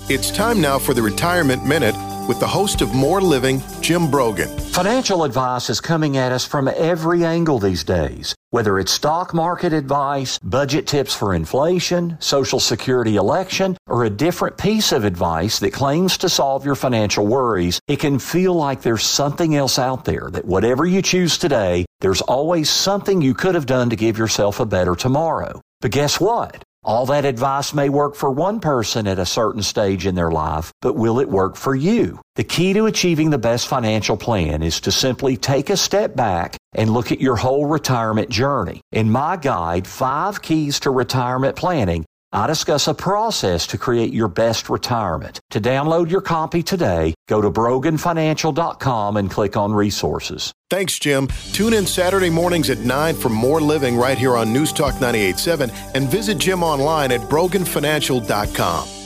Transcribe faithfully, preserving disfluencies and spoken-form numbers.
It's time now for the Retirement Minute with the host of More Living, Jim Brogan. Financial advice is coming at us from every angle these days. Whether it's stock market advice, budget tips for inflation, Social Security election, or a different piece of advice that claims to solve your financial worries, it can feel like there's something else out there, that whatever you choose today, there's always something you could have done to give yourself a better tomorrow. But guess what? All that advice may work for one person at a certain stage in their life, but will it work for you? The key to achieving the best financial plan is to simply take a step back and look at your whole retirement journey. In my guide, Five Keys to Retirement Planning, I discuss a process to create your best retirement. To download your copy today, go to brogan financial dot com and click on Resources. Thanks, Jim. Tune in Saturday mornings at nine for More Living right here on News Talk ninety-eight point seven and visit Jim online at brogan financial dot com.